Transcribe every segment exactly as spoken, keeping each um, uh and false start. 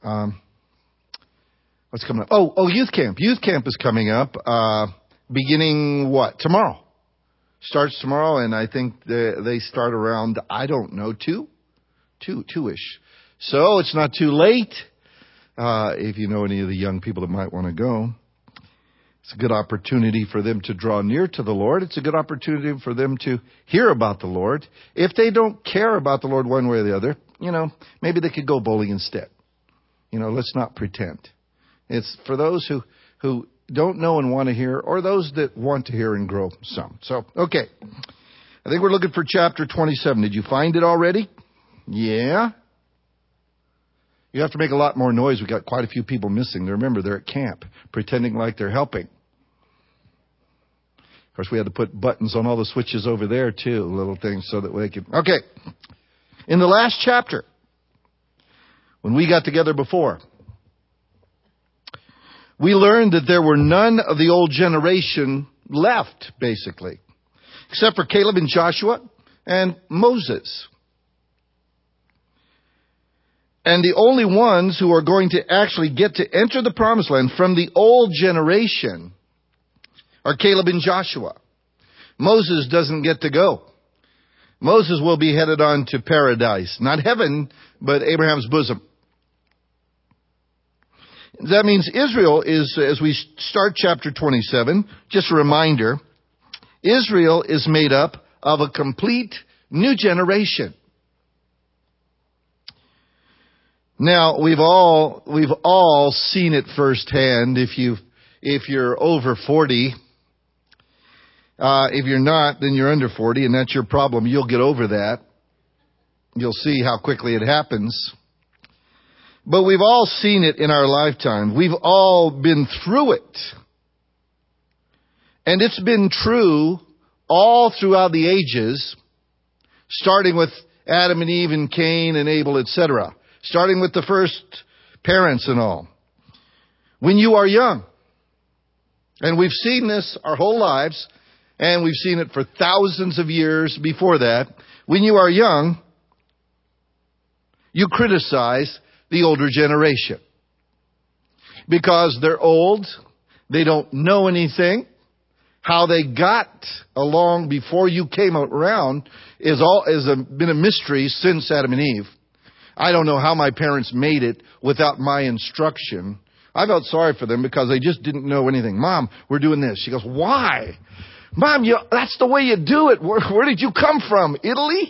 Um, what's coming up? Oh, oh, youth camp. Youth camp is coming up, uh, beginning what? Tomorrow. Starts tomorrow, and I think they, they start around, I don't know, two? Two, two-ish. So it's not too late. Uh, if you know any of the young people that might want to go. It's a good opportunity for them to draw near to the Lord. It's a good opportunity for them to hear about the Lord. If they don't care about the Lord one way or the other, you know, maybe they could go bowling instead. You know, let's not pretend. It's for those who, who don't know and want to hear, or those that want to hear and grow some. So, okay. I think we're looking for chapter twenty-seven. Did you find it already? Yeah. You have to make a lot more noise. We've got quite a few people missing. Remember, they're at camp, pretending like they're helping. Of course, we had to put buttons on all the switches over there, too, little things so that they could... Okay. In the last chapter, when we got together before, we learned that there were none of the old generation left, basically, except for Caleb and Joshua and Moses. And the only ones who are going to actually get to enter the promised land from the old generation are Caleb and Joshua. Moses doesn't get to go. Moses will be headed on to paradise. Not heaven, but Abraham's bosom. That means Israel is, as we start chapter twenty-seven, just a reminder, Israel is made up of a complete new generation. Now, we've all, we've all seen it firsthand. If you, if you're over forty, uh, if you're not, then you're under forty, and that's your problem. You'll get over that. You'll see how quickly it happens. But we've all seen it in our lifetime. We've all been through it. And it's been true all throughout the ages, starting with Adam and Eve and Cain and Abel, et cetera. Starting with the first parents and all. When you are young, and we've seen this our whole lives, and we've seen it for thousands of years before that, when you are young, you criticize the older generation. Because they're old, they don't know anything. How they got along before you came around is all is a, been a mystery since Adam and Eve. I don't know how my parents made it without my instruction. I felt sorry for them because they just didn't know anything. Mom, we're doing this. She goes, why? Mom, you, that's the way you do it. Where, where did you come from? Italy?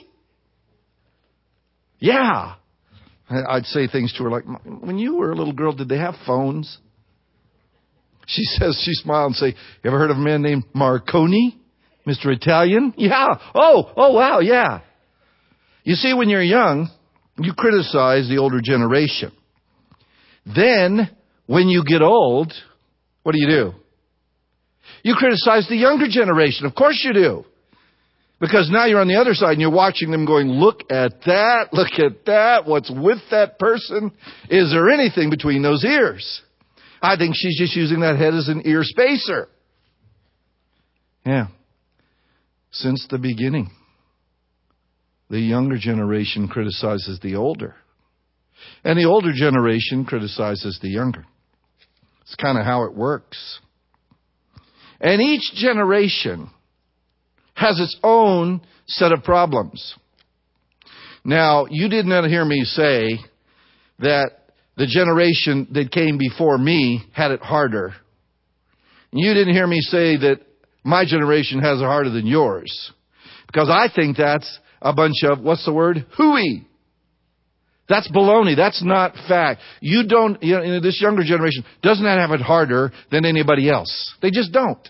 Yeah. I'd say things to her like, when you were a little girl, did they have phones? She says, she smiled and say, you ever heard of a man named Marconi? Mister Italian? Yeah. Oh, oh, wow, yeah. You see, when you're young, you criticize the older generation. Then, when you get old, what do you do? You criticize the younger generation. Of course you do. Because now you're on the other side and you're watching them going, look at that, look at that, what's with that person? Is there anything between those ears? I think she's just using that head as an ear spacer. Yeah. Since the beginning, the younger generation criticizes the older. And the older generation criticizes the younger. It's kind of how it works. And each generation has its own set of problems. Now, you did not hear me say that the generation that came before me had it harder. You didn't hear me say that my generation has it harder than yours. Because I think that's a bunch of, what's the word? Hooey. That's baloney. That's not fact. You don't, you know, this younger generation does not have it harder than anybody else. They just don't.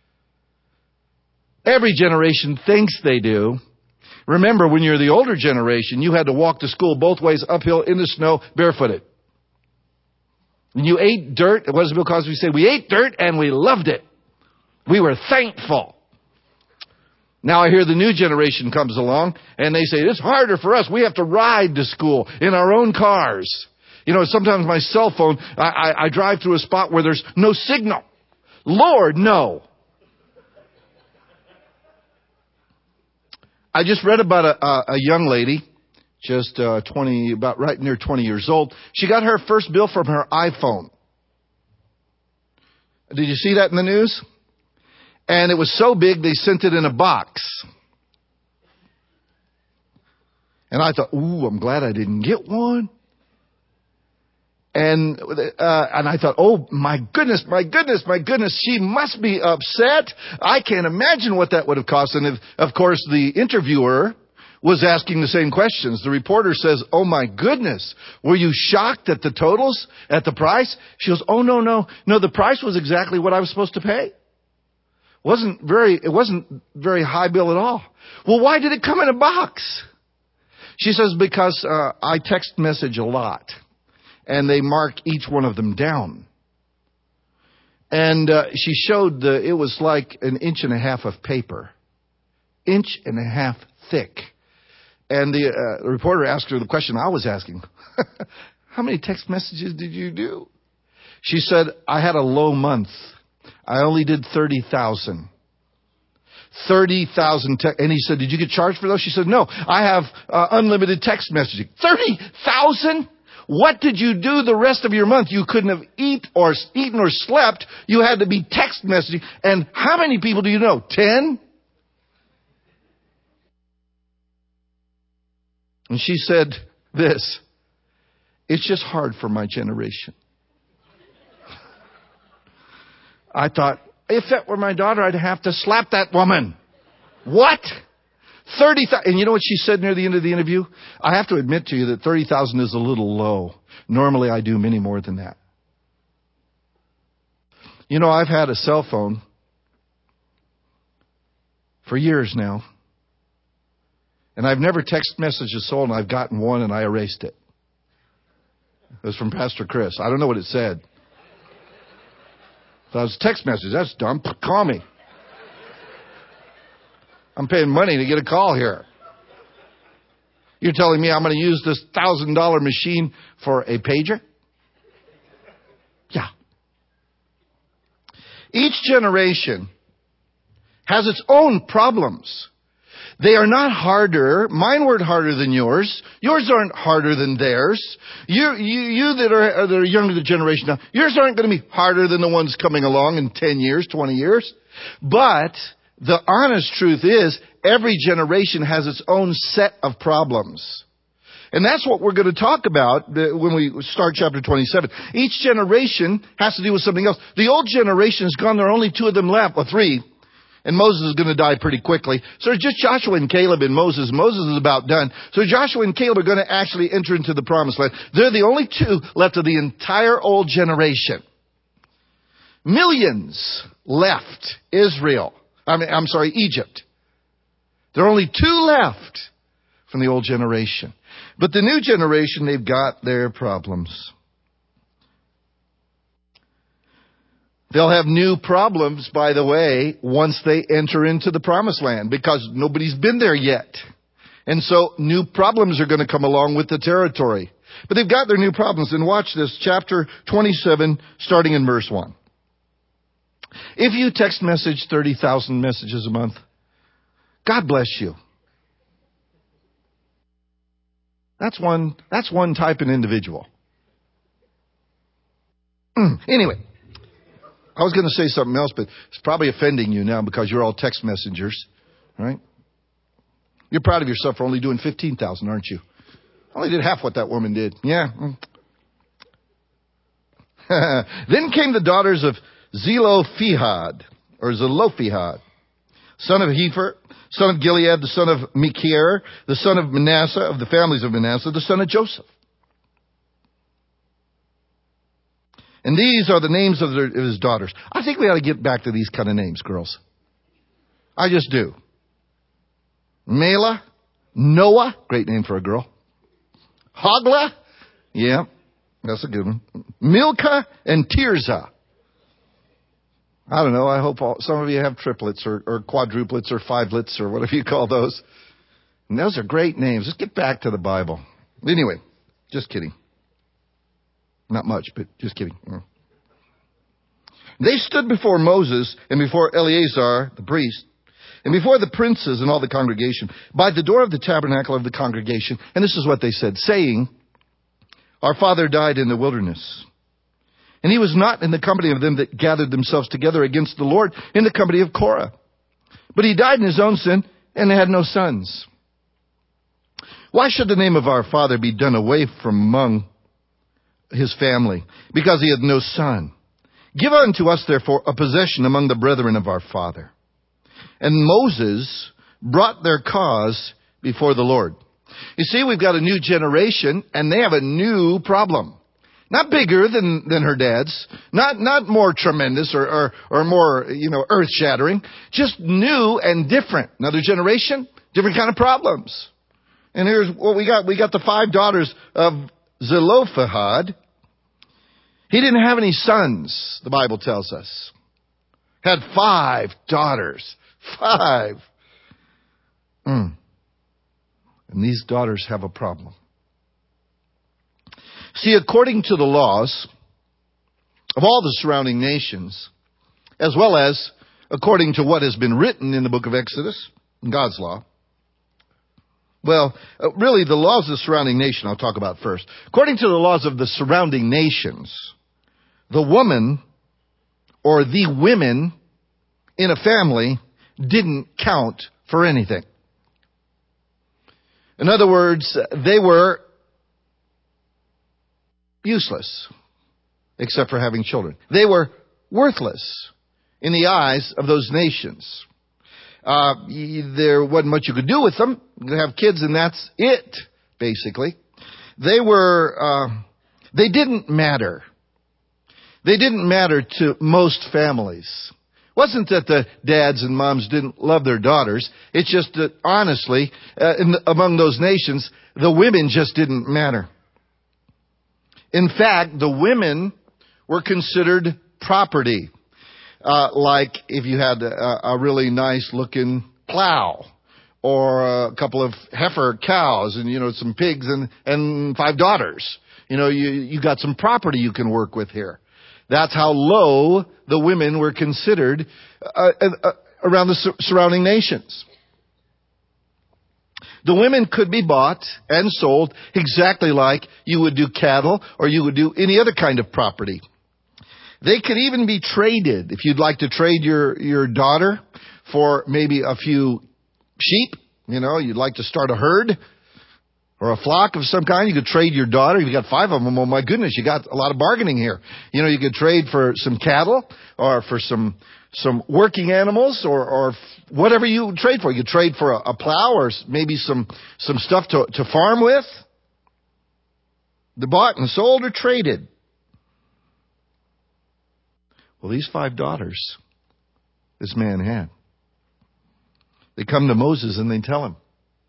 Every generation thinks they do. Remember, when you're the older generation, you had to walk to school both ways, uphill, in the snow, barefooted. When you ate dirt, what does Bill Cosby say? We ate dirt and we loved it. We were thankful. Now I hear the new generation comes along and they say, it's harder for us. We have to ride to school in our own cars. You know, sometimes my cell phone, I, I, I drive through a spot where there's no signal. Lord, no. I just read about a, a, a young lady. just uh, twenty, about right near twenty years old. She got her first bill from her iPhone. Did you see that in the news? And it was so big they sent it in a box. And I thought, ooh, I'm glad I didn't get one. And uh, and I thought, oh, my goodness, my goodness, my goodness, she must be upset. I can't imagine what that would have cost. And if, of course, the interviewer was asking the same questions. The reporter says, oh, my goodness, were you shocked at the totals, at the price? She goes, oh, no, no, no, the price was exactly what I was supposed to pay. Wasn't very, it wasn't very high bill at all. Well, why did it come in a box? She says, because uh, I text message a lot. And they mark each one of them down. And uh, she showed the, it was like an inch and a half of paper. Inch and a half thick. And the, uh, the reporter asked her the question I was asking. How many text messages did you do? She said, I had a low month. I only did thirty thousand. thirty thousand. Te- and he said, did you get charged for those? She said, no, I have uh, unlimited text messaging. thirty thousand? What did you do the rest of your month? You couldn't have eat or eaten or slept. You had to be text messaging. And how many people do you know? Ten? And she said this, it's just hard for my generation. I thought, if that were my daughter, I'd have to slap that woman. What? thirty thousand. And you know what she said near the end of the interview? I have to admit to you that thirty thousand is a little low. Normally I do many more than that. You know, I've had a cell phone for years now. And I've never text messaged a soul, and I've gotten one and I erased it. It was from Pastor Chris. I don't know what it said. So I was text message. That's dumb. Call me. I'm paying money to get a call here. You're telling me I'm going to use this one thousand dollars machine for a pager? Yeah. Each generation has its own problems. They are not harder. Mine weren't harder than yours. Yours aren't harder than theirs. You, you, you that are, that are younger the generation now, yours aren't going to be harder than the ones coming along in ten years, twenty years. But the honest truth is, every generation has its own set of problems. And that's what we're going to talk about when we start chapter twenty-seven. Each generation has to deal with something else. The old generation is gone. There are only two of them left, or three. And Moses is going to die pretty quickly. So it's just Joshua and Caleb and Moses. Moses is about done. So Joshua and Caleb are going to actually enter into the promised land. They're the only two left of the entire old generation. Millions left Israel. I mean, I'm sorry, Egypt. There are only two left from the old generation. But the new generation, they've got their problems. They'll have new problems, by the way, once they enter into the promised land, because nobody's been there yet. And so new problems are going to come along with the territory. But they've got their new problems. And watch this, chapter twenty-seven, starting in verse one. If you text message thirty thousand messages a month, God bless you. That's one, that's one type of individual. Anyway, I was going to say something else, but it's probably offending you now because you're all text messengers, right? You're proud of yourself for only doing fifteen thousand, aren't you? I only did half what that woman did. Yeah. Then came the daughters of Zelophehad, or Zelophehad, son of Hepher, son of Gilead, the son of Mechir, the son of Manasseh, of the families of Manasseh, the son of Joseph. And these are the names of, their, of his daughters. I think we ought to get back to these kind of names, girls. I just do. Mela, Noah, great name for a girl. Hogla, yeah, that's a good one. Milcah and Tirzah. I don't know, I hope all, some of you have triplets or, or quadruplets or fivelets or whatever you call those. And those are great names. Let's get back to the Bible. Anyway, just kidding. Not much, but just kidding. They stood before Moses and before Eleazar, the priest, and before the princes and all the congregation, by the door of the tabernacle of the congregation. And this is what they said, saying, our father died in the wilderness. And he was not in the company of them that gathered themselves together against the Lord in the company of Korah. But he died in his own sin and had no sons. Why should the name of our father be done away from among his family? Because he had no son. Give unto us, therefore, a possession among the brethren of our father. And Moses brought their cause before the Lord. You see, we've got a new generation, and they have a new problem. Not bigger than, than her dad's. Not, not more tremendous or, or, or more, you know, earth-shattering. Just new and different. Another generation, different kind of problems. And here's what we got. We got the five daughters of Zelophehad. He didn't have any sons, the Bible tells us. Had five daughters. Five. Mm. And these daughters have a problem. See, according to the laws of all the surrounding nations, as well as according to what has been written in the book of Exodus, God's law, well, really the laws of the surrounding nation I'll talk about first. According to the laws of the surrounding nations, the woman or the women in a family didn't count for anything. In other words, they were useless, except for having children. They were worthless in the eyes of those nations. Uh, there wasn't much you could do with them. You could have kids and that's it, basically. They were, uh, they didn't matter. They didn't matter to most families. It wasn't that the dads and moms didn't love their daughters. It's just that, honestly, uh, in the, among those nations, the women just didn't matter. In fact, the women were considered property. Uh, like if you had a, a really nice looking plow or a couple of heifer cows and, you know, some pigs and, and five daughters. You know, you, you got some property you can work with here. That's how low the women were considered uh, uh, around the sur- surrounding nations. The women could be bought and sold exactly like you would do cattle or you would do any other kind of property. They could even be traded. If you'd like to trade your, your daughter for maybe a few sheep, you know, you'd like to start a herd or a flock of some kind, you could trade your daughter. If you got five of them, oh my goodness, you got a lot of bargaining here. You know, you could trade for some cattle or for some some working animals or, or whatever you trade for. You could trade for a, a plow or maybe some, some stuff to, to farm with. They're bought and sold or traded. Well, these five daughters this man had, they come to Moses and they tell him.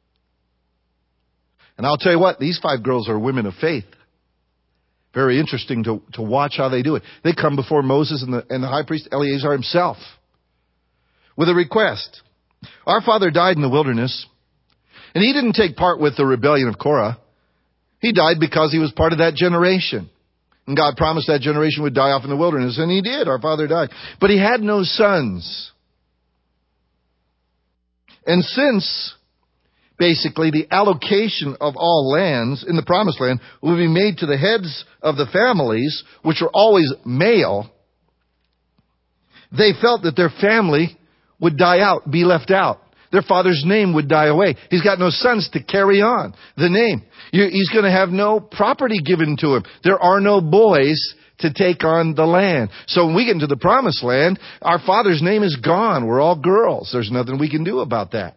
And I'll tell you what, these five girls are women of faith. Very interesting to, to watch how they do it. They come before Moses and the, and the high priest Eleazar himself with a request. Our father died in the wilderness, and he didn't take part with the rebellion of Korah. He died because he was part of that generation. And God promised that generation would die off in the wilderness, and he did. Our father died. But he had no sons. And since basically the allocation of all lands in the promised land will be made to the heads of the families, which are always male, they felt that their family would die out, be left out. Their father's name would die away. He's got no sons to carry on the name. He's going to have no property given to him. There are no boys to take on the land. So when we get into the promised land, our father's name is gone. We're all girls. There's nothing we can do about that.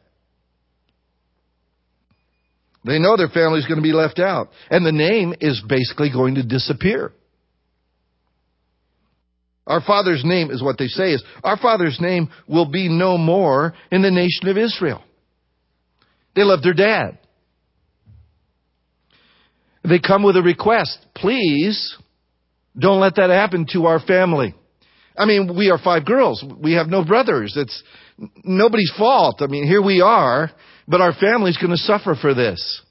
They know their family's going to be left out. And the name is basically going to disappear. Our father's name is what they say is, our father's name will be no more in the nation of Israel. They love their dad. They come with a request. Please don't let that happen to our family. I mean, we are five girls. We have no brothers. It's nobody's fault. I mean, here we are, but our family's going to suffer for this.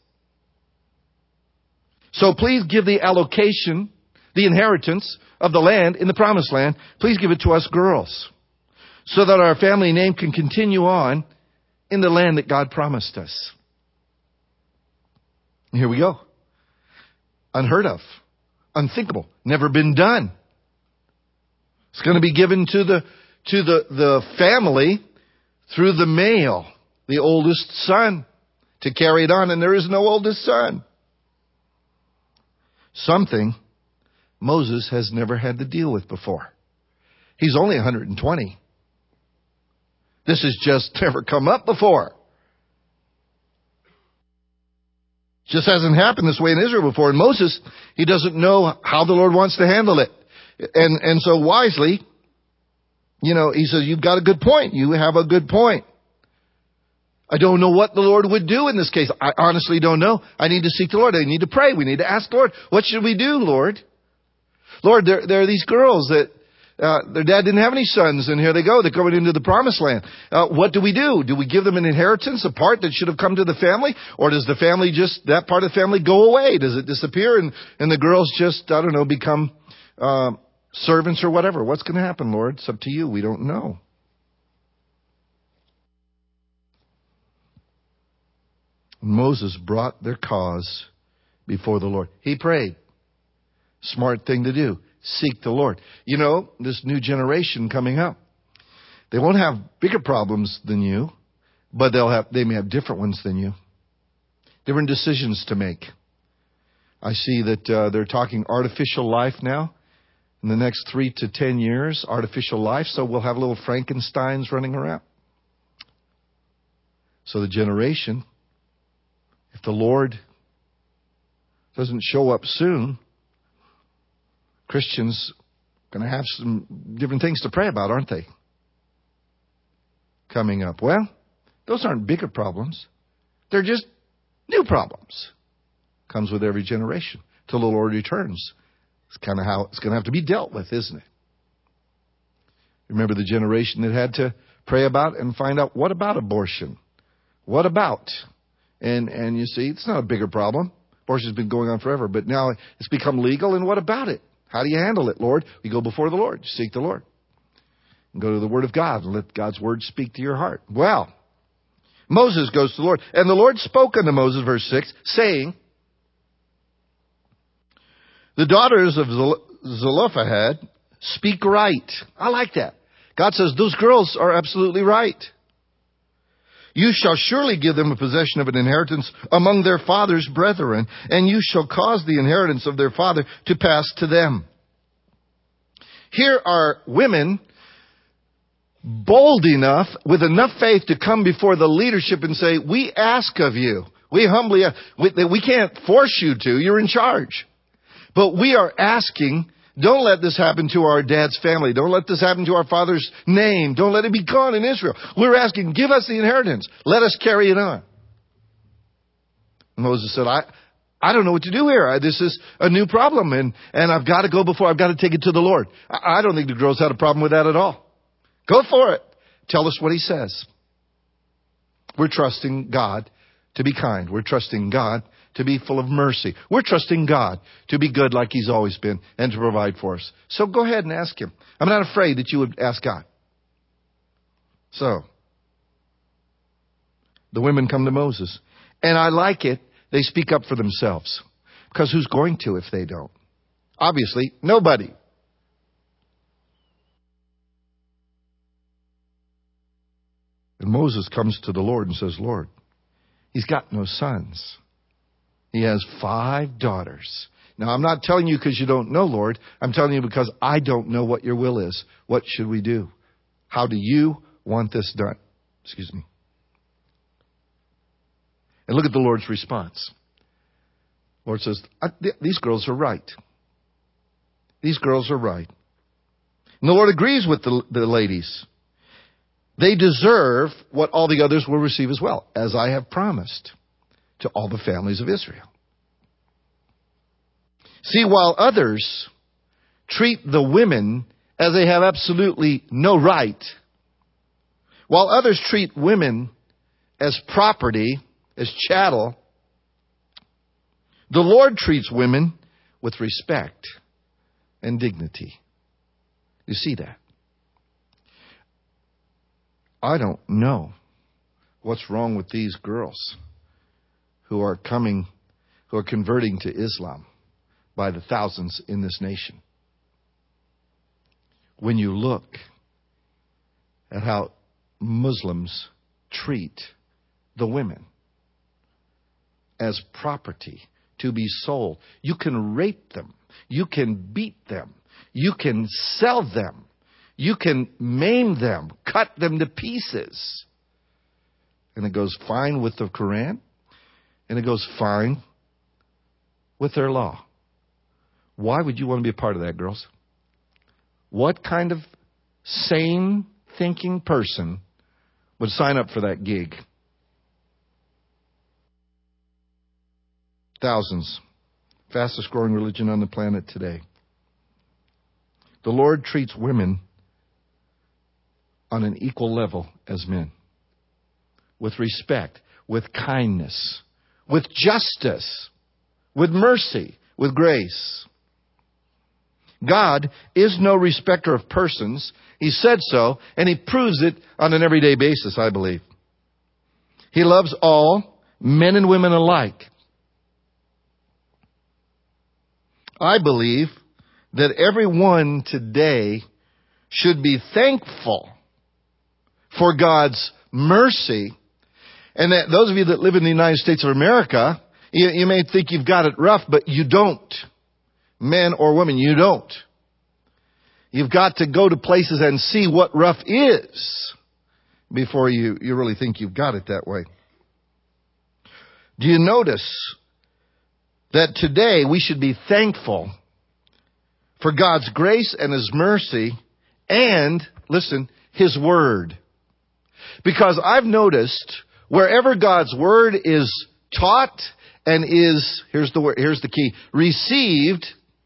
So please give the allocation, the inheritance of the land in the promised land. Please give it to us girls. so that our family name can continue on in the land that God promised us. And here we go. Unheard of. Unthinkable. Never been done. It's going to be given to the to the, the family through the male, the oldest son, to carry it on. And there is no oldest son. Something Moses has never had to deal with before. He's only one hundred twenty. This has just never come up before. Just hasn't happened this way in Israel before. And Moses, he doesn't know how the Lord wants to handle it. And, and so wisely, you know, he says, you've got a good point. You have a good point. I don't know what the Lord would do in this case. I honestly don't know. I need to seek the Lord. I need to pray. We need to ask the Lord, what should we do, Lord? Lord, there, there are these girls that uh, their dad didn't have any sons, and here they go. They're going into the promised land. Uh, what do we do? Do we give them an inheritance, a part that should have come to the family? Or does the family just, that part of the family go away? Does it disappear and, and the girls just, I don't know, become uh, servants or whatever? What's going to happen, Lord? It's up to you. We don't know. Moses brought their cause before the Lord. He prayed. Smart thing to do. Seek the Lord. You know, this new generation coming up, they won't have bigger problems than you, but they'll have, they may have different ones than you. Different decisions to make. I see that uh, they're talking artificial life now. In the next three to ten years, artificial life. So we'll have little Frankensteins running around. So the generation, if the Lord doesn't show up soon, Christians are going to have some different things to pray about, aren't they? Coming up. Well, those aren't bigger problems. They're just new problems. Comes with every generation till the Lord returns. It's kind of how it's going to have to be dealt with, isn't it? Remember the generation that had to pray about and find out, what about abortion? What about? And and you see, it's not a bigger problem. Abortion's been going on forever, but now it's become legal, and what about it? How do you handle it, Lord? We go before the Lord. Seek the Lord. And go to the Word of God and let God's Word speak to your heart. Well, Moses goes to the Lord. And the Lord spoke unto Moses, verse six, saying, the daughters of Zelophehad speak right. I like that. God says those girls are absolutely right. You shall surely give them a possession of an inheritance among their father's brethren, and you shall cause the inheritance of their father to pass to them. Here are women bold enough, with enough faith to come before the leadership and say, we ask of you. We humbly, we, we can't force you to. You're in charge. But we are asking, don't let this happen to our dad's family. Don't let this happen to our father's name. Don't let it be gone in Israel. We're asking, give us the inheritance. Let us carry it on. Moses said, I, I don't know what to do here. I, this is a new problem, and, and I've got to go before. I've got to take it to the Lord. I, I don't think the girls had a problem with that at all. Go for it. Tell us what he says. We're trusting God to be kind. We're trusting God to be full of mercy. We're trusting God to be good like he's always been and to provide for us. So go ahead and ask him. I'm not afraid that you would ask God. So, the women come to Moses. And I like it. They speak up for themselves. Because who's going to if they don't? Obviously, nobody. And Moses comes to the Lord and says, Lord, he's got no sons. He has five daughters. Now, I'm not telling you because you don't know, Lord. I'm telling you because I don't know what your will is. What should we do? How do you want this done? Excuse me. And look at the Lord's response. The Lord says, these girls are right. These girls are right. And the Lord agrees with the, the ladies. They deserve what all the others will receive as well, as I have promised to all the families of Israel. See, while others treat the women as they have absolutely no right, while others treat women as property, as chattel, the Lord treats women with respect and dignity. You see that? I don't know what's wrong with these girls who are coming, who are converting to Islam by the thousands in this nation. When you look at how Muslims treat the women as property to be sold, you can rape them, you can beat them, you can sell them, you can maim them, cut them to pieces. And it goes fine with the Quran, and it goes fine with their law. Why would you want to be a part of that, girls? What kind of sane thinking person would sign up for that gig? Thousands. Fastest growing religion on the planet today. The Lord treats women on an equal level as men. With respect, with kindness, with justice, with mercy, with grace. God is no respecter of persons. He said so, and He proves it on an everyday basis, I believe. He loves all, men and women alike. I believe that everyone today should be thankful for God's mercy, and that those of you that live in the United States of America, you, you may think you've got it rough, but you don't. Men or women, you don't. You've got to go to places and see what rough is before you, you really think you've got it that way. Do you notice that today we should be thankful for God's grace and His mercy and, listen, His Word? Because I've noticed wherever God's Word is taught and is, here's the word, here's the key, received,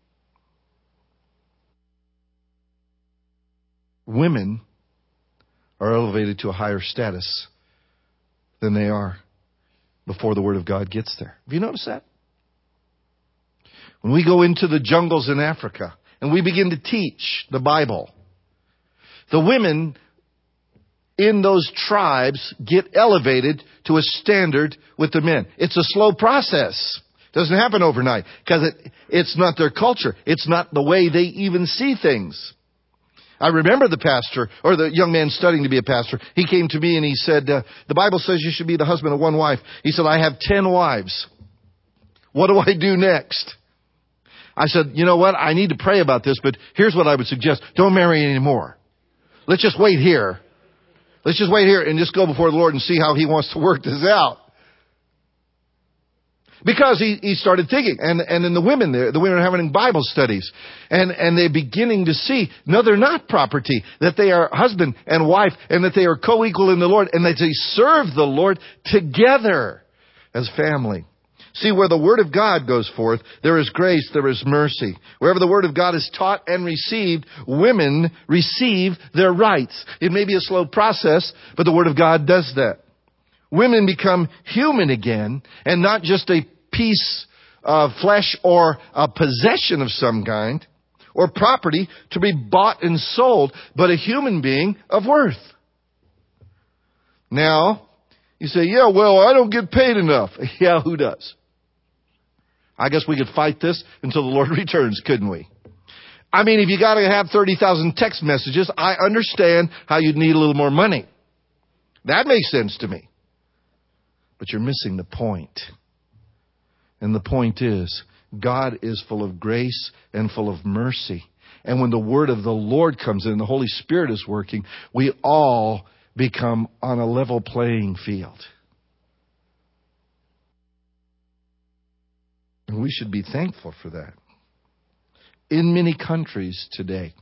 women are elevated to a higher status than they are before the Word of God gets there. Have you noticed that? When we go into the jungles in Africa and we begin to teach the Bible, the women in those tribes get elevated to a standard with the men. It's a slow process. It doesn't happen overnight because it, it's not their culture. It's not the way they even see things. I remember the pastor, or the young man studying to be a pastor. He came to me and he said, uh, the Bible says you should be the husband of one wife. He said, I have ten wives. What do I do next? I said, you know what? I need to pray about this, but here's what I would suggest. Don't marry anymore. Let's just wait here. Let's just wait here and just go before the Lord and see how He wants to work this out. Because he, he started thinking, and, and then the women there, the women are having Bible studies, and, and they're beginning to see, no, they're not property, that they are husband and wife, and that they are co-equal in the Lord, and that they serve the Lord together as family. See, where the Word of God goes forth, there is grace, there is mercy. Wherever the Word of God is taught and received, women receive their rights. It may be a slow process, but the Word of God does that. Women become human again, and not just a piece of flesh or a possession of some kind, or property to be bought and sold, but a human being of worth. Now, you say, yeah, well, I don't get paid enough. Yeah, who does? I guess we could fight this until the Lord returns, couldn't we? I mean, if you got to have thirty thousand text messages, I understand how you'd need a little more money. That makes sense to me. But you're missing the point. And the point is, God is full of grace and full of mercy. And when the Word of the Lord comes in, the Holy Spirit is working, we all become on a level playing field. And we should be thankful for that. In many countries today,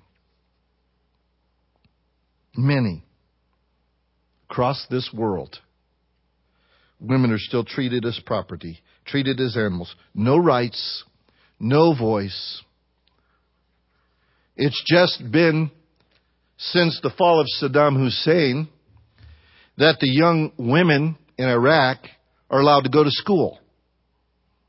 many across this world, women are still treated as property, treated as animals. No rights, no voice. It's just been since the fall of Saddam Hussein that the young women in Iraq are allowed to go to school.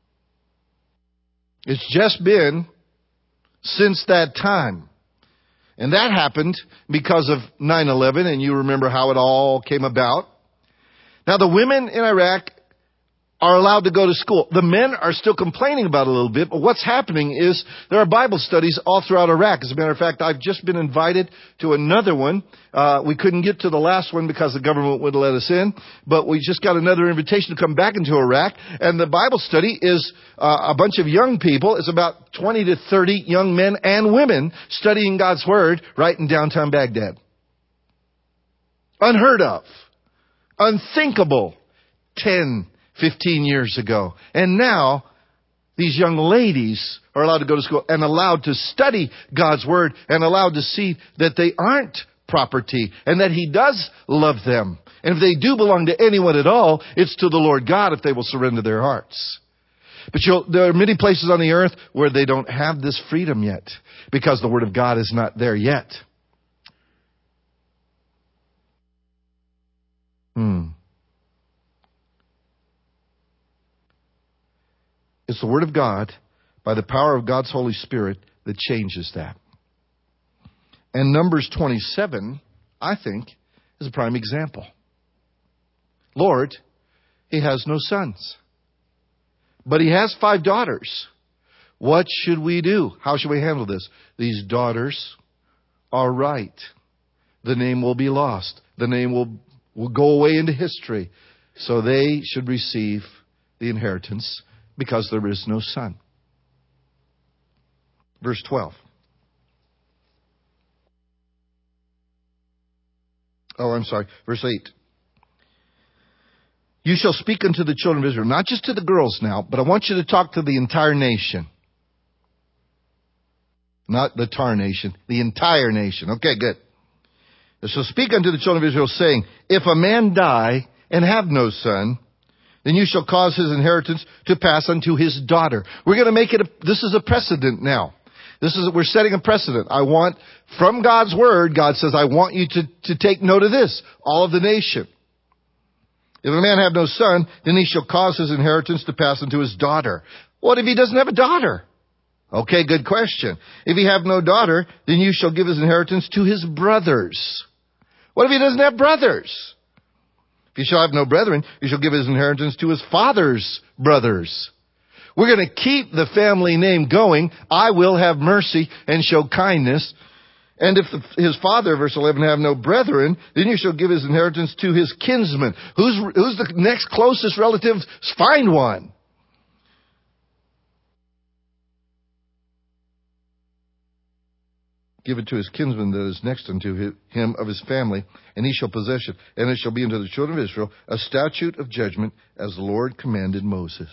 It's just been since that time And that happened because of nine eleven, and you remember how it all came about. Now, the women in Iraq are allowed to go to school. The men are still complaining about it a little bit, but what's happening is there are Bible studies all throughout Iraq. As a matter of fact, I've just been invited to another one. Uh, we couldn't get to the last one because the government wouldn't let us in, but we just got another invitation to come back into Iraq. And the Bible study is uh, a bunch of young people. It's about twenty to thirty young men and women studying God's Word right in downtown Baghdad. Unheard of. Unthinkable. ten fifteen years ago. And now, these young ladies are allowed to go to school and allowed to study God's Word and allowed to see that they aren't property and that He does love them. And if they do belong to anyone at all, it's to the Lord God if they will surrender their hearts. But you'll, there are many places on the earth where they don't have this freedom yet because the Word of God is not there yet. Hmm. It's the Word of God, by the power of God's Holy Spirit, that changes that. And Numbers twenty-seven, I think, is a prime example. Lord, He has no sons, but He has five daughters. What should we do? How should we handle this? These daughters are right. The name will be lost. The name will, will go away into history. So they should receive the inheritance because there is no son. Verse twelve. Oh, I'm sorry. Verse eight. You shall speak unto the children of Israel, not just to the girls now, but I want you to talk to the entire nation. Not the tar nation, the entire nation. Okay, good. So speak unto the children of Israel, saying, if a man die and have no son, then you shall cause his inheritance to pass unto his daughter. We're going to make it, a, this is a precedent now. This is, we're setting a precedent. I want, from God's Word, God says, I want you to, to take note of this, all of the nation. If a man have no son, then he shall cause his inheritance to pass unto his daughter. What if he doesn't have a daughter? Okay, good question. If he have no daughter, then you shall give his inheritance to his brothers. What if he doesn't have brothers? If he shall have no brethren, you shall give his inheritance to his father's brothers. We're going to keep the family name going. I will have mercy and show kindness. And if the, his father, verse eleven, have no brethren, then you shall give his inheritance to his kinsman. Who's, who's the next closest relative? Find one. Give it to his kinsman that is next unto him of his family, and he shall possess it. And it shall be unto the children of Israel a statute of judgment, as the Lord commanded Moses.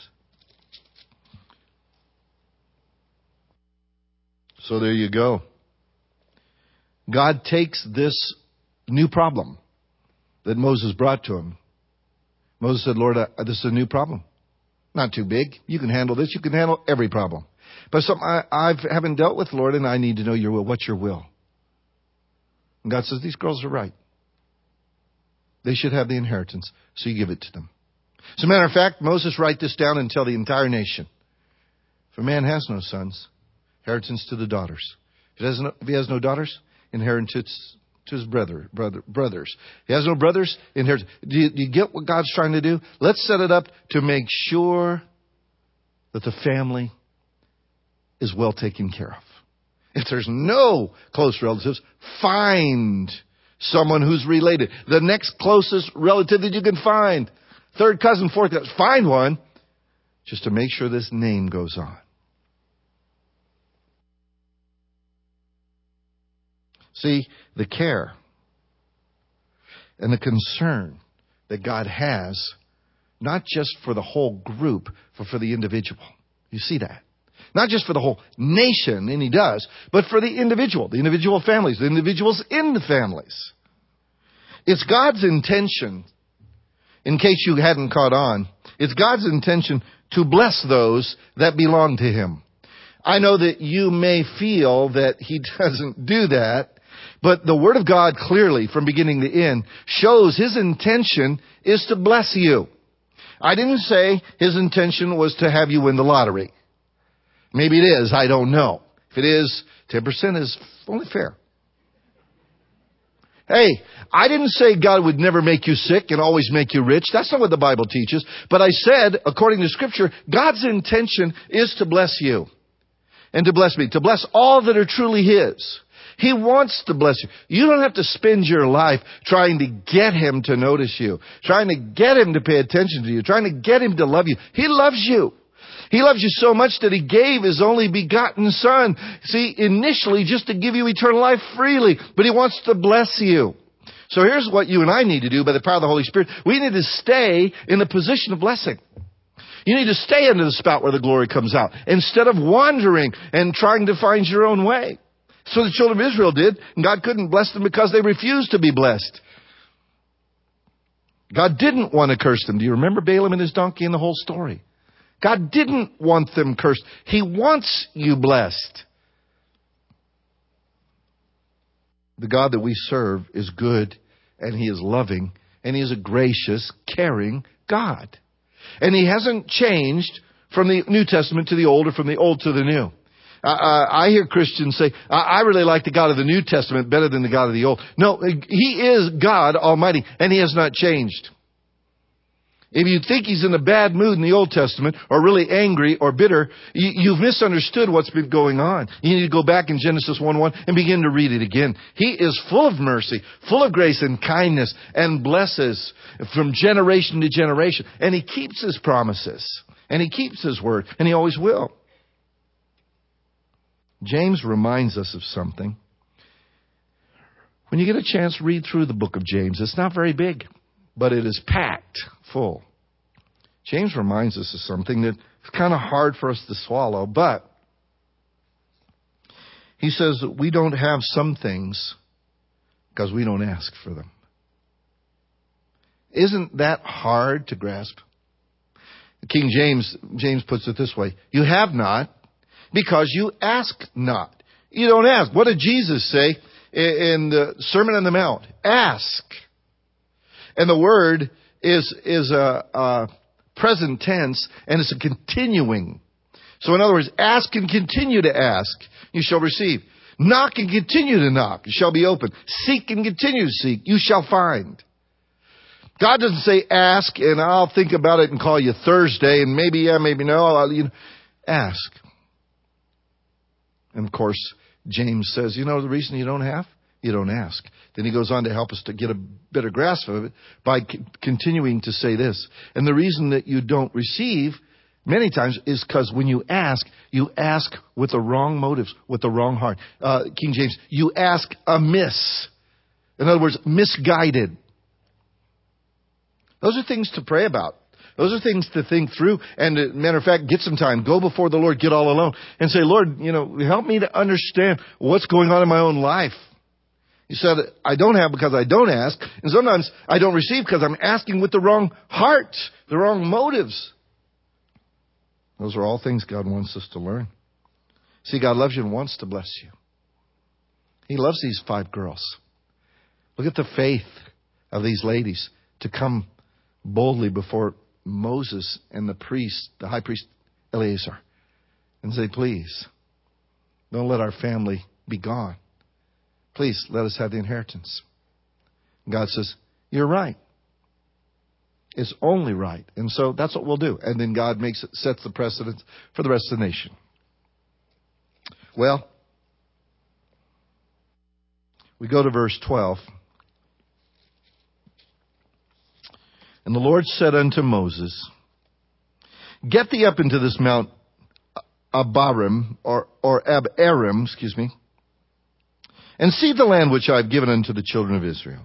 So there you go. God takes this new problem that Moses brought to him. Moses said, Lord, uh, this is a new problem. Not too big. You can handle this. You can handle every problem. But something I, I haven't dealt with, Lord, and I need to know your will. What's your will? And God says, these girls are right. They should have the inheritance, so you give it to them. As a matter of fact, Moses write this down and tell the entire nation. If a man has no sons, inheritance to the daughters. If he, doesn't, if he has no daughters, inheritance to his brother, brother, brothers. If he has no brothers, inheritance. Do you, do you get what God's trying to do? Let's set it up to make sure that the family is well taken care of. If there's no close relatives, find someone who's related. The next closest relative that you can find. Third cousin, fourth cousin. Find one just to make sure this name goes on. See, the care and the concern that God has, not just for the whole group, but for the individual. You see that? Not just for the whole nation, and He does, but for the individual, the individual families, the individuals in the families. It's God's intention, in case you hadn't caught on, it's God's intention to bless those that belong to Him. I know that you may feel that He doesn't do that, but the Word of God clearly, from beginning to end, shows His intention is to bless you. I didn't say His intention was to have you win the lottery. Maybe it is, I don't know. If it is, ten percent is only fair. Hey, I didn't say God would never make you sick and always make you rich. That's not what the Bible teaches. But I said, according to Scripture, God's intention is to bless you and to bless me, to bless all that are truly His. He wants to bless you. You don't have to spend your life trying to get Him to notice you, trying to get Him to pay attention to you, trying to get Him to love you. He loves you. He loves you so much that He gave His only begotten Son. See, initially just to give you eternal life freely, but He wants to bless you. So here's what you and I need to do by the power of the Holy Spirit. We need to stay in a position of blessing. You need to stay under the spout where the glory comes out instead of wandering and trying to find your own way. So the children of Israel did, and God couldn't bless them because they refused to be blessed. God didn't want to curse them. Do you remember Balaam and his donkey and the whole story? God didn't want them cursed. He wants you blessed. The God that we serve is good, and He is loving, and He is a gracious, caring God. And He hasn't changed from the New Testament to the Old or from the Old to the New. Uh, I hear Christians say, I really like the God of the New Testament better than the God of the Old. No, He is God Almighty, and He has not changed. If you think He's in a bad mood in the Old Testament, or really angry or bitter, you, you've misunderstood what's been going on. You need to go back in Genesis one one and begin to read it again. He is full of mercy, full of grace and kindness, and blesses from generation to generation. And He keeps His promises, and He keeps His word, and He always will. James reminds us of something. When you get a chance, read through the book of James. It's not very big, but it is packed full. James reminds us of something that's kind of hard for us to swallow, but he says that we don't have some things because we don't ask for them. Isn't that hard to grasp? King James, James puts it this way: you have not because you ask not. You don't ask. What did Jesus say in the Sermon on the Mount? Ask. And the word is is a, a present tense, and it's a continuing. So in other words, ask and continue to ask, you shall receive. Knock and continue to knock, you shall be open. Seek and continue to seek, you shall find. God doesn't say ask and I'll think about it and call you Thursday and maybe yeah, maybe no. I'll, you know, ask. And of course, James says, you know the reason you don't have? You don't ask. Then he goes on to help us to get a better grasp of it by c- continuing to say this. And the reason that you don't receive many times is because when you ask, you ask with the wrong motives, with the wrong heart. Uh, King James, you ask amiss. In other words, misguided. Those are things to pray about. Those are things to think through. And uh, matter of fact, get some time. Go before the Lord, get all alone. And say, Lord, you know, help me to understand what's going on in my own life. He said, I don't have because I don't ask. And sometimes I don't receive because I'm asking with the wrong heart, the wrong motives. Those are all things God wants us to learn. See, God loves you and wants to bless you. He loves these five girls. Look at the faith of these ladies to come boldly before Moses and the priest, the high priest Eleazar, and say, please, don't let our family be gone. Please, let us have the inheritance. God says, you're right. It's only right. And so that's what we'll do. And then God makes it, sets the precedent for the rest of the nation. Well, we go to verse twelve. And the Lord said unto Moses, get thee up into this Mount Abarim, or, or Ab-arim, excuse me, and see the land which I have given unto the children of Israel.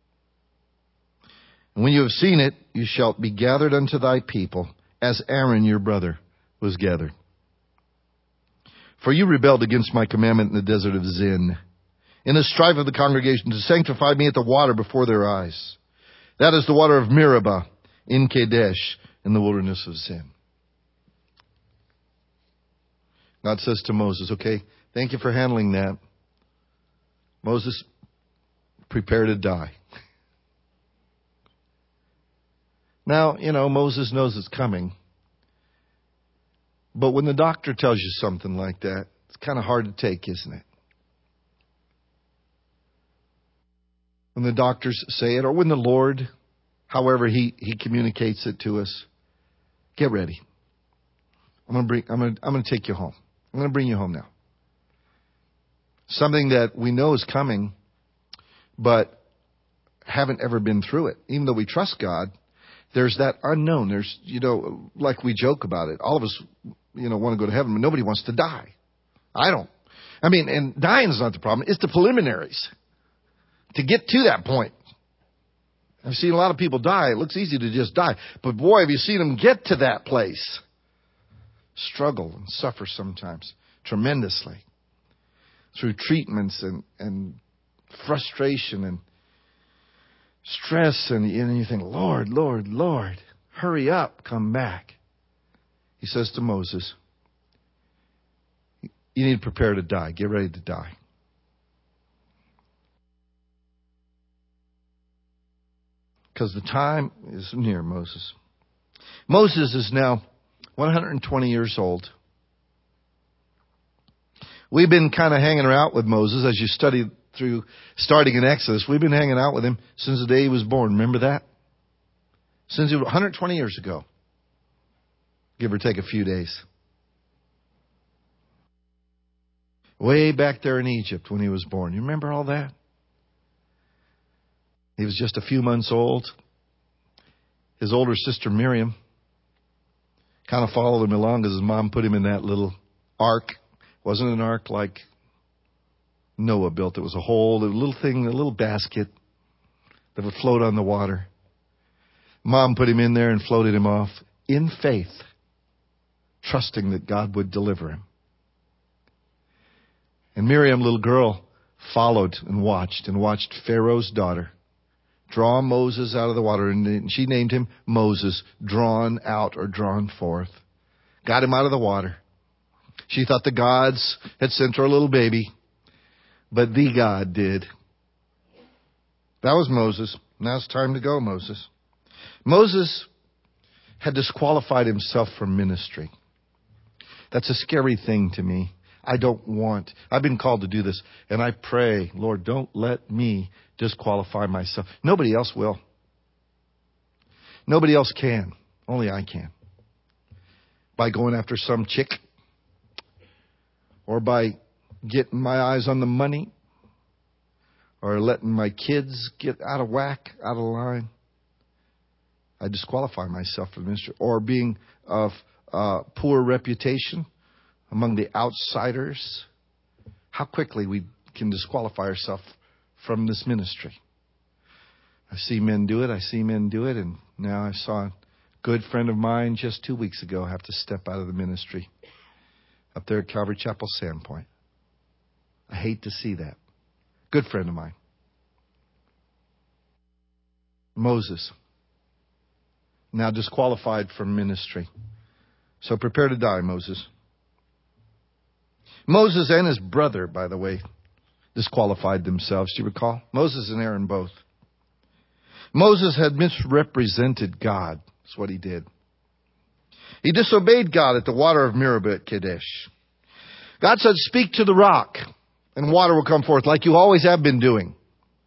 And when you have seen it, you shalt be gathered unto thy people, as Aaron your brother was gathered. For you rebelled against my commandment in the desert of Zin, in the strife of the congregation, to sanctify me at the water before their eyes. That is the water of Meribah in Kadesh, in the wilderness of Zin. God says to Moses, okay, thank you for handling that. Moses, prepare to die. Now, you know, Moses knows it's coming. But when the doctor tells you something like that, it's kind of hard to take, isn't it? when the doctors say it, or when the Lord, however he, he communicates it to us, get ready. I'm going to bring, I'm going to, I'm going to take you home. I'm going to bring you home now. Something that we know is coming, but haven't ever been through it. Even though we trust God, there's that unknown. There's, you know, like we joke about it. All of us, you know, want to go to heaven, but nobody wants to die. I don't. I mean, and dying is not the problem. It's the preliminaries to get to that point. I've seen a lot of people die. It looks easy to just die. But boy, have you seen them get to that place. Struggle and suffer sometimes tremendously through treatments and, and frustration and stress. And, and you think, Lord, Lord, Lord, hurry up, come back. He says to Moses, you need to prepare to die. Get ready to die. Because the time is near, Moses. Moses is now one hundred twenty years old. We've been kind of hanging out with Moses as you study through, starting in Exodus. We've been hanging out with him since the day he was born. Remember that? Since he was one hundred twenty years ago. Give or take a few days. Way back there in Egypt when he was born. You remember all that? He was just a few months old. His older sister Miriam kind of followed him along because his mom put him in that little ark. It wasn't an ark like Noah built. It was a hole, a little thing, a little basket that would float on the water. Mom put him in there and floated him off in faith, trusting that God would deliver him. And Miriam, little girl, followed and watched and watched Pharaoh's daughter draw Moses out of the water. And she named him Moses, drawn out or drawn forth. Got him out of the water. She thought the gods had sent her a little baby, but the God did. That was Moses. Now it's time to go, Moses. Moses had disqualified himself from ministry. That's a scary thing to me. I don't want. I've been called to do this, and I pray, Lord, don't let me disqualify myself. Nobody else will. Nobody else can. Only I can. By going after some chick, or by getting my eyes on the money, or letting my kids get out of whack, out of line. I disqualify myself from ministry, or being of uh, poor reputation among the outsiders. How quickly we can disqualify ourselves from this ministry. I see men do it. I see men do it. And now I saw a good friend of mine just two weeks ago have to step out of the ministry up there at Calvary Chapel Sandpoint. I hate to see that. Good friend of mine. Moses. Now disqualified from ministry. So prepare to die, Moses. Moses and his brother, by the way, disqualified themselves. Do you recall? Moses and Aaron both. Moses had misrepresented God. That's what he did. He disobeyed God at the water of Meribah at Kadesh. God said, speak to the rock, and water will come forth, like you always have been doing.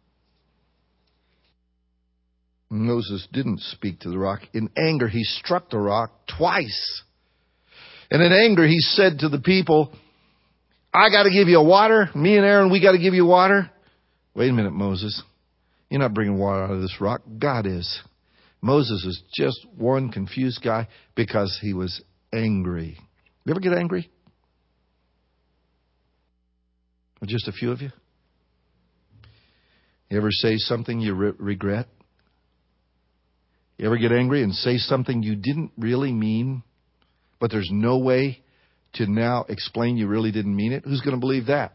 Moses didn't speak to the rock. In anger, he struck the rock twice. And in anger, he said to the people, I got to give you water. Me and Aaron, we got to give you water. Wait a minute, Moses. You're not bringing water out of this rock. God is. Moses is just one confused guy because he was angry. You ever get angry? Or just a few of you? You ever say something you re- regret? You ever get angry and say something you didn't really mean, but there's no way to now explain you really didn't mean it? Who's going to believe that?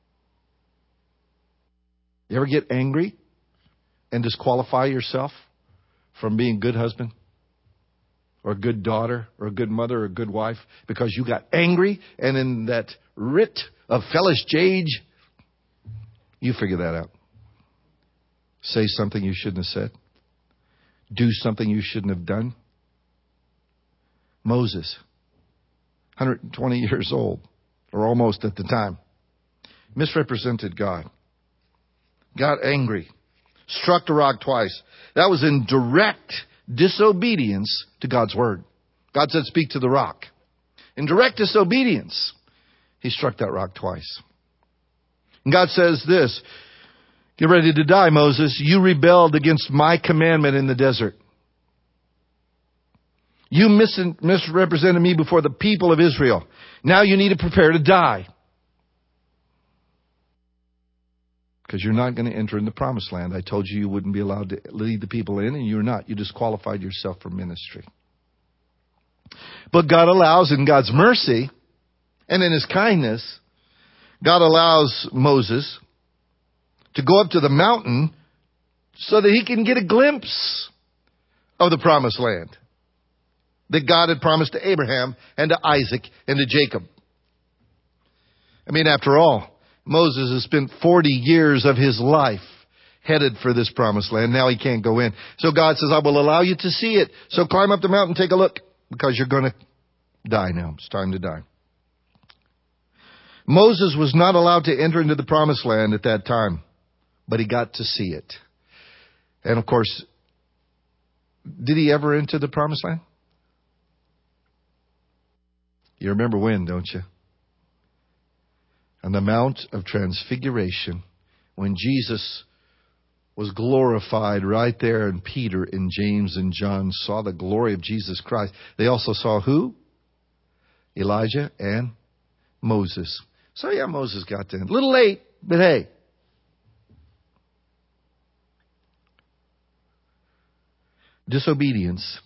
You ever get angry and disqualify yourself from being a good husband or a good daughter or a good mother or a good wife because you got angry, and in that writ of fellish age, you figure that out. Say something you shouldn't have said. Do something you shouldn't have done. Moses, one hundred twenty years old, or almost at the time, misrepresented God. Got angry. Struck the rock twice. That was in direct disobedience to God's word. God said, speak to the rock. In direct disobedience, he struck that rock twice. And God says this, get ready to die, Moses. You rebelled against my commandment in the desert. You mis- misrepresented me before the people of Israel. Now you need to prepare to die. Because you're not going to enter in the promised land. I told you you wouldn't be allowed to lead the people in, and you're not. You disqualified yourself from ministry. But God allows, in God's mercy and in His kindness, God allows Moses to go up to the mountain so that he can get a glimpse of the promised land that God had promised to Abraham and to Isaac and to Jacob. I mean, after all, Moses has spent forty years of his life headed for this promised land. Now he can't go in. So God says, I will allow you to see it. So climb up the mountain, take a look, because you're going to die now. It's time to die. Moses was not allowed to enter into the promised land at that time, but he got to see it. And of course, did he ever enter the promised land? You remember when, don't you? On the Mount of Transfiguration, when Jesus was glorified right there, and Peter and James and John saw the glory of Jesus Christ. They also saw who? Elijah and Moses. So yeah, Moses got in. A little late, but hey. Disobedience.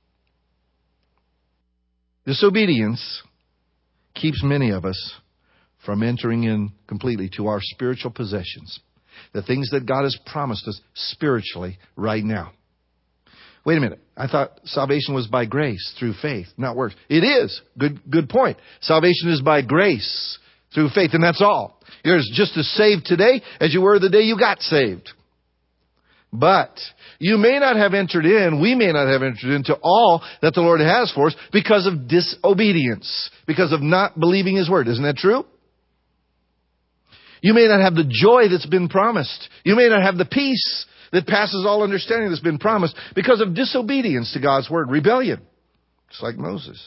Disobedience keeps many of us from entering in completely to our spiritual possessions. The things that God has promised us spiritually right now. Wait a minute. I thought salvation was by grace through faith, not works. It is. Good, good point. Salvation is by grace through faith, and that's all. You're just as saved today as you were the day you got saved. But you may not have entered in, we may not have entered into all that the Lord has for us because of disobedience, because of not believing His word. Isn't that true? You may not have the joy that's been promised. You may not have the peace that passes all understanding that's been promised because of disobedience to God's word, rebellion. Just like Moses.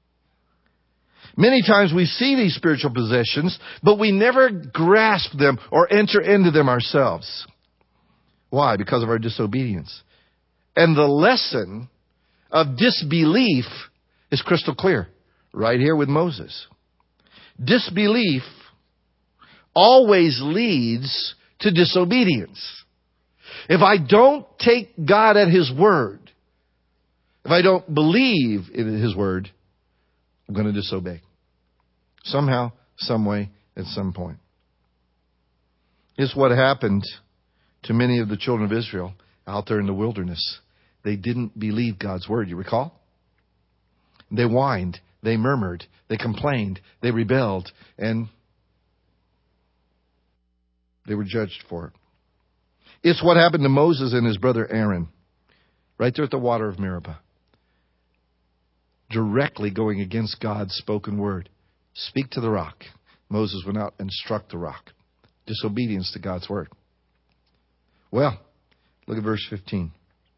Many times we see these spiritual possessions, but we never grasp them or enter into them ourselves. Why? Because of our disobedience. And the lesson of disbelief is crystal clear right here with Moses. Disbelief always leads to disobedience. If I don't take God at His word, if I don't believe in His word, I'm going to disobey. Somehow, some way, at some point. It's what happened to many of the children of Israel out there in the wilderness. They didn't believe God's word, you recall? They whined, they murmured, they complained, they rebelled, and they were judged for it. It's what happened to Moses and his brother Aaron, right there at the water of Meribah. Directly going against God's spoken word. Speak to the rock. Moses went out and struck the rock. Disobedience to God's word. Well, look at verse fifteen.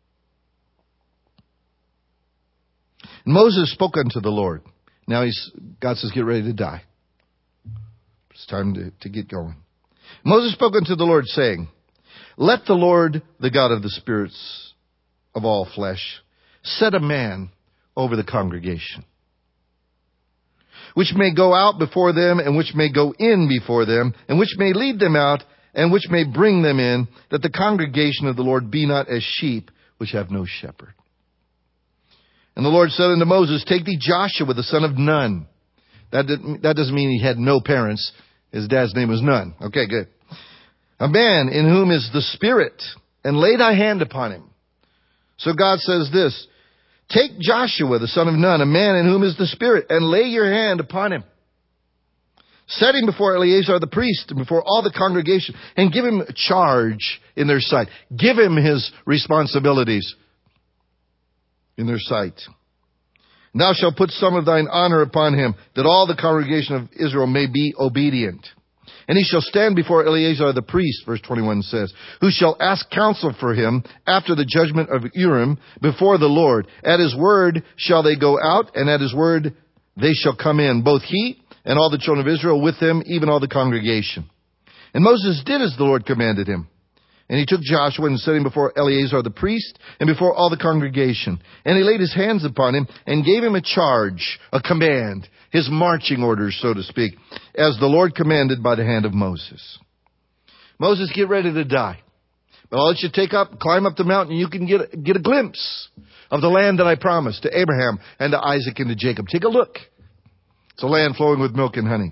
And Moses spoke unto the Lord. Now he's, God says, get ready to die. It's time to, to get going. Moses spoke unto the Lord, saying, let the Lord, the God of the spirits of all flesh, set a man over the congregation, which may go out before them, and which may go in before them, and which may lead them out, and which may bring them in, that the congregation of the Lord be not as sheep which have no shepherd. And the Lord said unto Moses, take thee Joshua, the son of Nun. That, didn't, that doesn't mean he had no parents. His dad's name was Nun. Okay, good. A man in whom is the Spirit, and lay thy hand upon him. So God says this, take Joshua, the son of Nun, a man in whom is the Spirit, and lay your hand upon him. Set him before Eleazar the priest and before all the congregation, and give him charge in their sight. Give him his responsibilities in their sight. And thou shalt put some of thine honor upon him, that all the congregation of Israel may be obedient. And he shall stand before Eleazar the priest, verse twenty-one says, who shall ask counsel for him after the judgment of Urim before the Lord. At his word shall they go out, and at his word they shall come in, both he and all the children of Israel with him, even all the congregation. And Moses did as the Lord commanded him. And he took Joshua and set him before Eleazar the priest and before all the congregation. And he laid his hands upon him and gave him a charge, a command, his marching orders, so to speak, as the Lord commanded by the hand of Moses. Moses, get ready to die. But I'll let you take up, climb up the mountain, and you can get, get a glimpse of the land that I promised to Abraham and to Isaac and to Jacob. Take a look. It's a land flowing with milk and honey.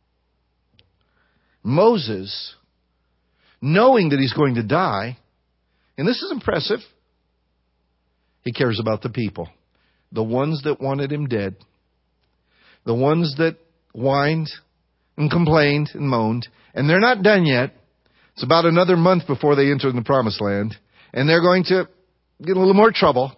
Moses, knowing that he's going to die, and this is impressive, he cares about the people. The ones that wanted him dead. The ones that whined and complained and moaned. And they're not done yet. It's about another month before they enter in the promised land. And they're going to get a little more trouble.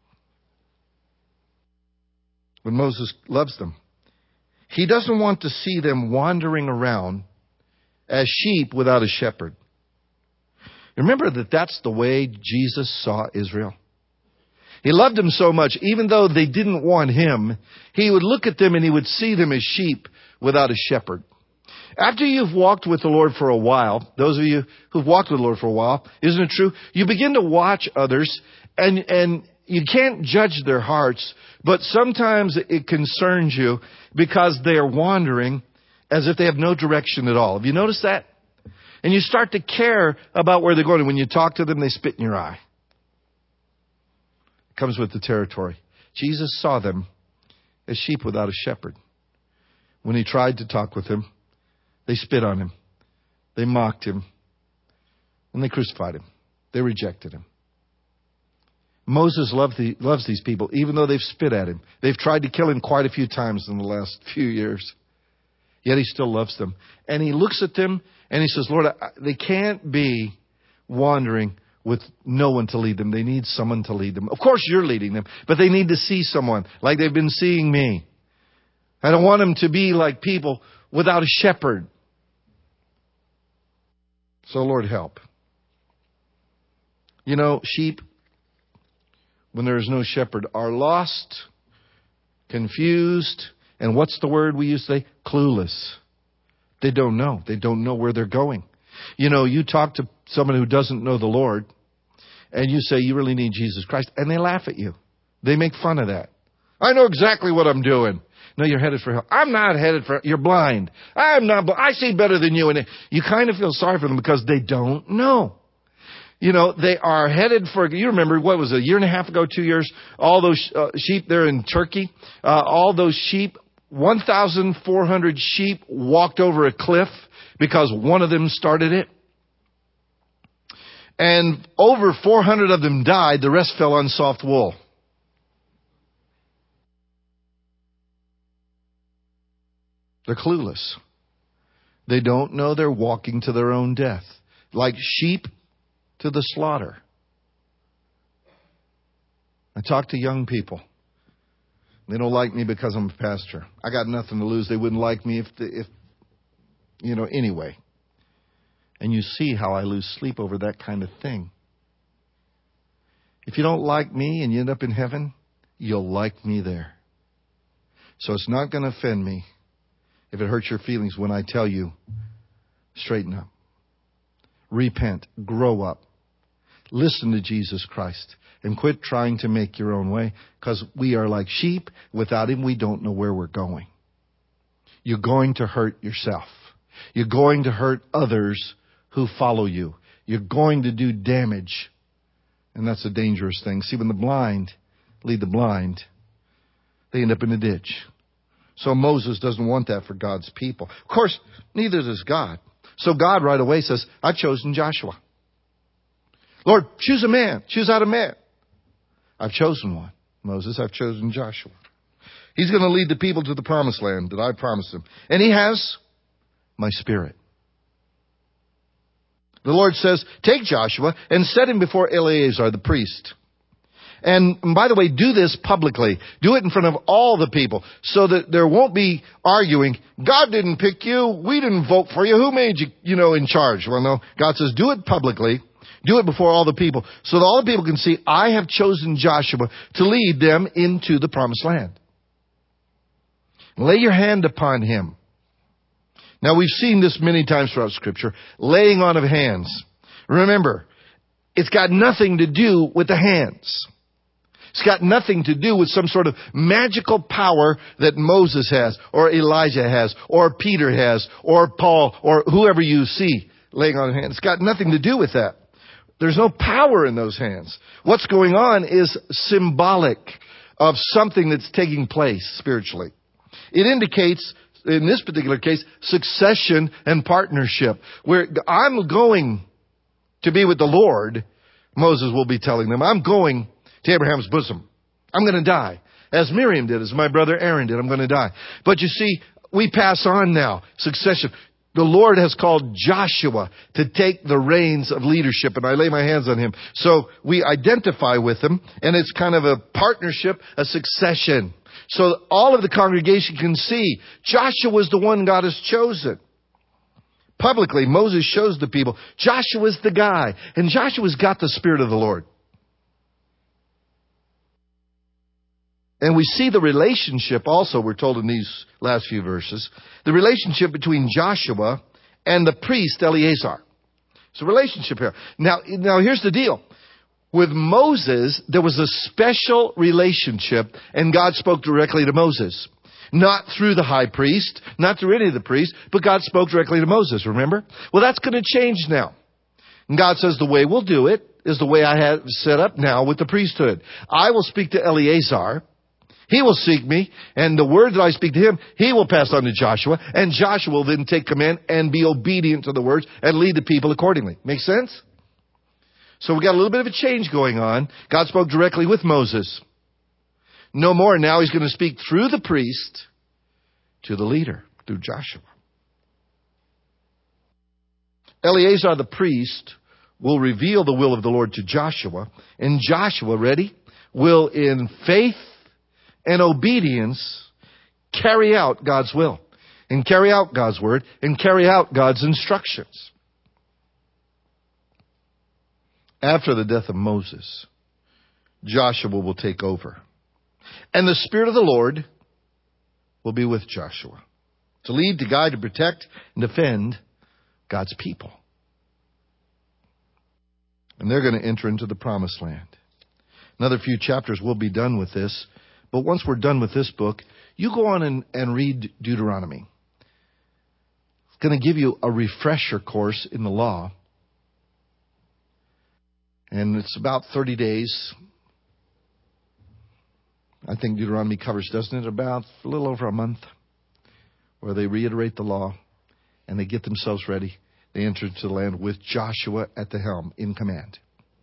But Moses loves them. He doesn't want to see them wandering around as sheep without a shepherd. Remember that that's the way Jesus saw Israel. He loved them so much, even though they didn't want him, he would look at them and he would see them as sheep without a shepherd. After you've walked with the Lord for a while, those of you who've walked with the Lord for a while, isn't it true? You begin to watch others and, and you can't judge their hearts, but sometimes it concerns you because they are wandering as if they have no direction at all. Have you noticed that? And you start to care about where they're going. And when you talk to them, they spit in your eye. It comes with the territory. Jesus saw them as sheep without a shepherd. When he tried to talk with them, they spit on him. They mocked him. And they crucified him. They rejected him. Moses loved the, loves these people, even though they've spit at him. They've tried to kill him quite a few times in the last few years. Yet he still loves them. And he looks at them and he says, Lord, they can't be wandering with no one to lead them. They need someone to lead them. Of course you're leading them, but they need to see someone like they've been seeing me. I don't want them to be like people without a shepherd. So Lord, help. You know, sheep, when there is no shepherd, are lost, confused, and what's the word we use to say? Clueless. They don't know. They don't know where they're going. You know, you talk to someone who doesn't know the Lord, and you say, you really need Jesus Christ, and they laugh at you. They make fun of that. I know exactly what I'm doing. No, you're headed for hell. I'm not headed for, you're blind. I'm not blind. I see better than you. And you kind of feel sorry for them because they don't know. You know, they are headed for, you remember, what was it, a year and a half ago, two years, all those uh, sheep there in Turkey, uh, all those sheep, one thousand four hundred sheep walked over a cliff because one of them started it. And over four hundred of them died. The rest fell on soft wool. They're clueless. They don't know they're walking to their own death. Like sheep to the slaughter. I talk to young people. They don't like me because I'm a pastor. I got nothing to lose. They wouldn't like me if, the, if you know, anyway. And you see how I lose sleep over that kind of thing. If you don't like me and you end up in heaven, you'll like me there. So it's not going to offend me if it hurts your feelings when I tell you, straighten up. Repent. Grow up. Listen to Jesus Christ. And quit trying to make your own way. Because we are like sheep. Without him, we don't know where we're going. You're going to hurt yourself. You're going to hurt others who follow you. You're going to do damage. And that's a dangerous thing. See, when the blind lead the blind, they end up in a ditch. So Moses doesn't want that for God's people. Of course, neither does God. So God right away says, I've chosen Joshua. Lord, choose a man. Choose out a man. I've chosen one. Moses, I've chosen Joshua. He's going to lead the people to the promised land that I promised him. And he has my spirit. The Lord says, take Joshua and set him before Eleazar the priest. And by the way, do this publicly. Do it in front of all the people so that there won't be arguing. God didn't pick you. We didn't vote for you. Who made you, you know, in charge? Well, no. God says, do it publicly. Do it before all the people so that all the people can see, I have chosen Joshua to lead them into the promised land. Lay your hand upon him. Now, we've seen this many times throughout Scripture, laying on of hands. Remember, it's got nothing to do with the hands. It's got nothing to do with some sort of magical power that Moses has, or Elijah has, or Peter has, or Paul, or whoever you see laying on hands. It's got nothing to do with that. There's no power in those hands. What's going on is symbolic of something that's taking place spiritually. It indicates, in this particular case, succession and partnership. Where I'm going to be with the Lord, Moses will be telling them, I'm going to Abraham's bosom. I'm going to die. As Miriam did, as my brother Aaron did, I'm going to die. But you see, we pass on now. Succession. The Lord has called Joshua to take the reins of leadership, and I lay my hands on him. So we identify with him, and it's kind of a partnership, a succession. So all of the congregation can see Joshua is the one God has chosen. Publicly, Moses shows the people, Joshua's the guy. And Joshua's got the Spirit of the Lord. And we see the relationship also, we're told in these last few verses, the relationship between Joshua and the priest Eleazar. It's a relationship here. Now, now here's the deal. With Moses, there was a special relationship, and God spoke directly to Moses. Not through the high priest, not through any of the priests, but God spoke directly to Moses, remember? Well, that's going to change now. And God says the way we'll do it is the way I have set up now with the priesthood. I will speak to Eleazar. He will seek me, and the word that I speak to him, he will pass on to Joshua, and Joshua will then take command and be obedient to the words and lead the people accordingly. Make sense? So we got a little bit of a change going on. God spoke directly with Moses. No more. Now he's going to speak through the priest to the leader, through Joshua. Eleazar the priest will reveal the will of the Lord to Joshua, and Joshua, ready, will in faith and obedience carry out God's will, and carry out God's word, and carry out God's instructions. After the death of Moses, Joshua will take over. And the Spirit of the Lord will be with Joshua to lead, to guide, to protect, and defend God's people. And they're going to enter into the promised land. Another few chapters will be done with this. But once we're done with this book, you go on and, and read Deuteronomy. It's going to give you a refresher course in the law. And it's about thirty days. I think Deuteronomy covers, doesn't it, about a little over a month, where they reiterate the law and they get themselves ready. They enter into the land with Joshua at the helm, in command.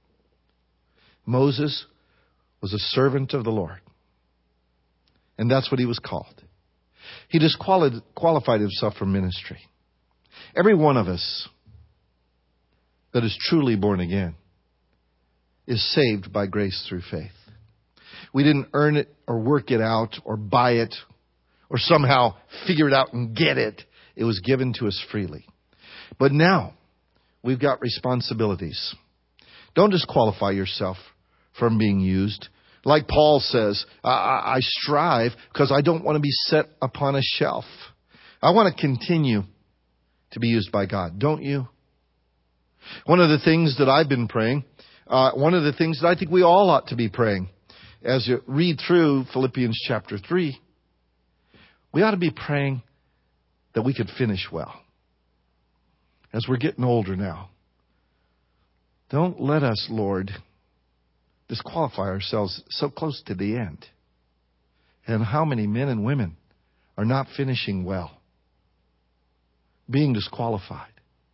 Moses was a servant of the Lord. And that's what he was called. He disqualified himself for ministry. Every one of us that is truly born again is saved by grace through faith. We didn't earn it or work it out or buy it or somehow figure it out and get it. It was given to us freely. But now we've got responsibilities. Don't disqualify yourself from being used. Like Paul says, I, I strive because I don't want to be set upon a shelf. I want to continue to be used by God. Don't you? One of the things that I've been praying, uh, one of the things that I think we all ought to be praying, as you read through Philippians chapter three, we ought to be praying that we could finish well. As we're getting older now, don't let us, Lord, disqualify ourselves so close to the end. And how many men and women are not finishing well, being disqualified?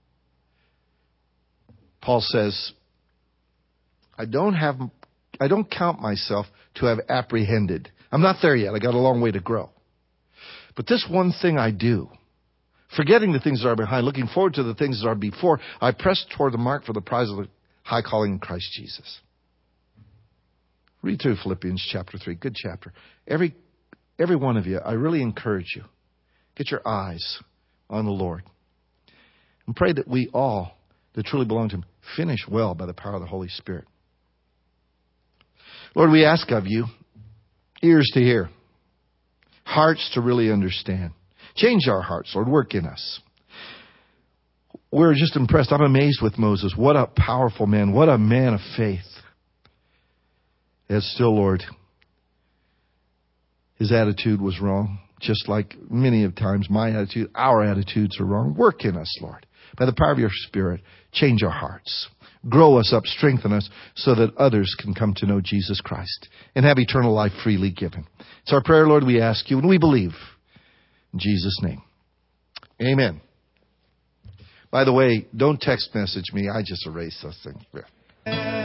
Paul says, I don't have, I don't count myself to have apprehended. I'm not there yet. I got a long way to grow. But this one thing I do, forgetting the things that are behind, looking forward to the things that are before, I press toward the mark for the prize of the high calling in Christ Jesus. Read through Philippians chapter three. Good chapter. Every, every one of you, I really encourage you, get your eyes on the Lord. And pray that we all that truly belong to Him finish well by the power of the Holy Spirit. Lord, we ask of you ears to hear, hearts to really understand. Change our hearts, Lord. Work in us. We're just impressed. I'm amazed with Moses. What a powerful man. What a man of faith. Yet still, Lord, his attitude was wrong. Just like many of times my attitude, our attitudes are wrong. Work in us, Lord. By the power of your Spirit, change our hearts. Grow us up, strengthen us, so that others can come to know Jesus Christ and have eternal life freely given. It's our prayer, Lord, we ask you, and we believe. In Jesus' name. Amen. By the way, don't text message me. I just erased those things.